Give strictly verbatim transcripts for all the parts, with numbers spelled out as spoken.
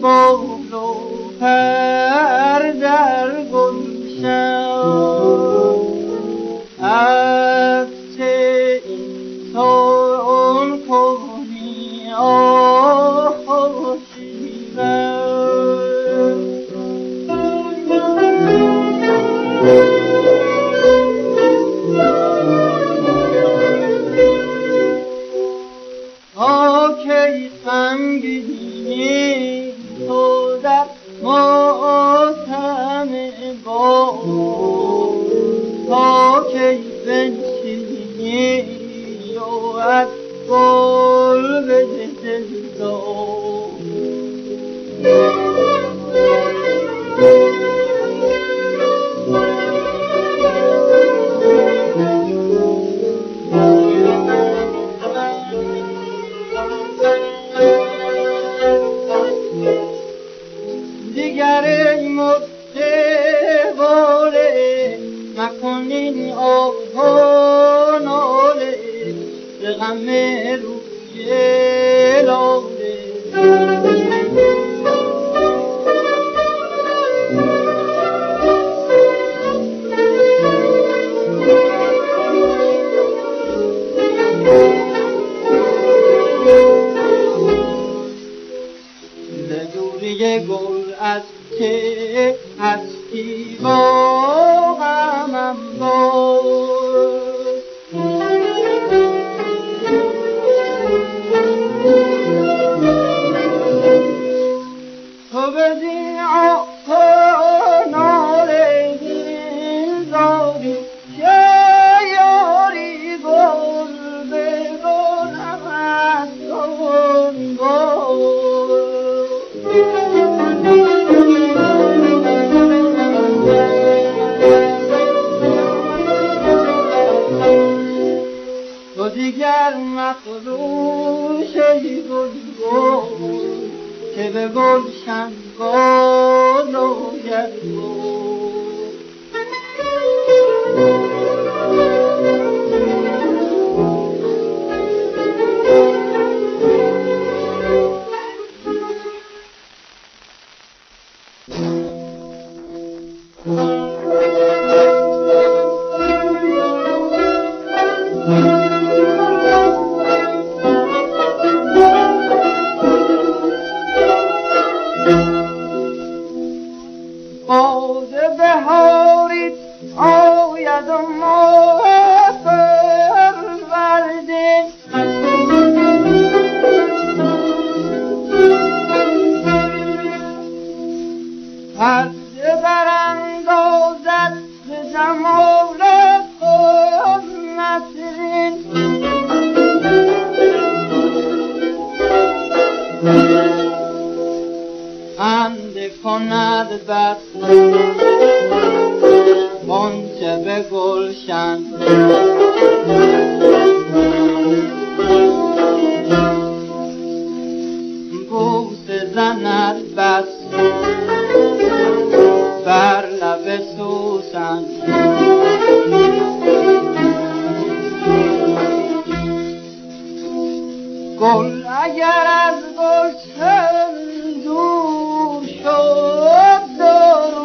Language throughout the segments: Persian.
بال و پر در گلشن، از چه این طور کنی آه کی غمگینی تو در ماتم باد، تا کی بنشینی و از گل به دلدار. دیگر ای متواله مکنین آه و ناله، به غم روی لاله. گل از که هستی با غمم باز، تو بدین آه و ناله دل داری، که یاری گل به گلم از گل باز. تو دیگر مخروش ای گل گل، که به گلشن باز آید باز بهاری آید و ما پرورده، پرده براندازد به جمال خود نسرین، خنده کند بس غنچه به گلشن، بوسه زند بس بر لب سوسن. گل اگر از گلشن دور شد دو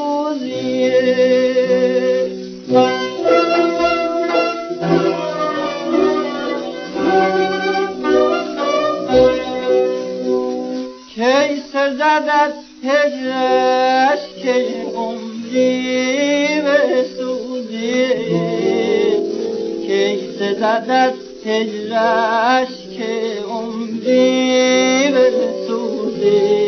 روزیه، کی سزد از هجرش که عمری بسوزه، کی سزد از هجرش که عمری بسوزه.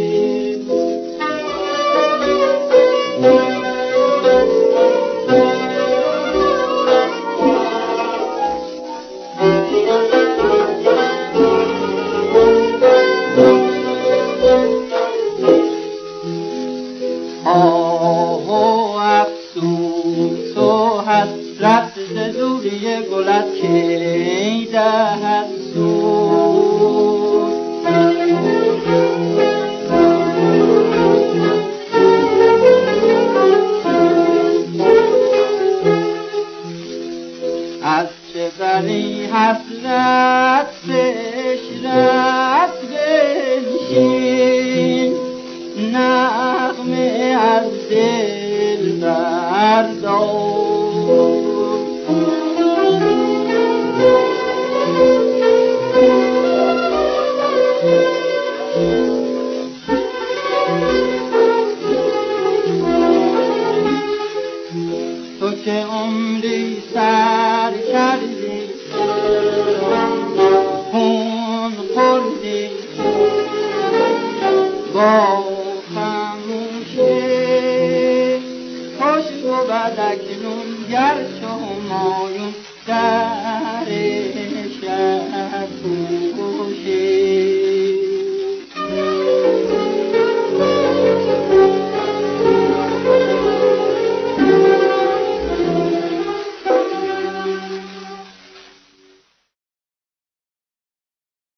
آه و افسوس و حسرت ز دوری گلت کی دهد سود، بود اکنون گرچه همایون در شهر بود.